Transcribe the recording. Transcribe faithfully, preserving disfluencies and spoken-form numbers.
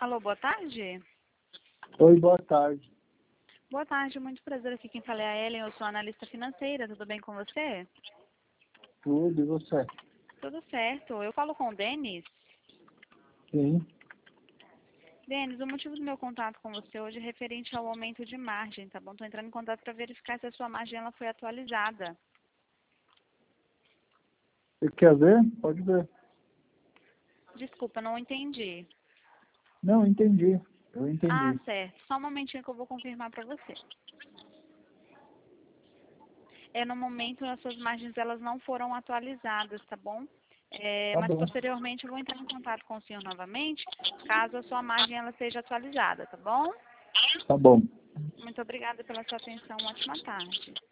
Alô, boa tarde? Oi, boa tarde. Boa tarde, muito prazer. Aqui quem fala é a Ellen, eu sou analista financeira, tudo bem com você? Tudo, e você? Tudo certo. Eu falo com o Denis. Sim. Denis, o motivo do meu contato com você hoje é referente ao aumento de margem, tá bom? Estou entrando em contato para verificar se a sua margem ela foi atualizada. Você quer ver? Pode ver. Desculpa, não entendi. Não, entendi. Eu Ah, entendi. certo. Só um momentinho que eu vou confirmar para você. É, no momento, as suas margens elas não foram atualizadas, tá bom? É, Tá mas bom. posteriormente eu vou entrar em contato com o senhor novamente, caso a sua margem ela seja atualizada, tá bom? Tá bom. Muito obrigada pela sua atenção. Uma ótima tarde.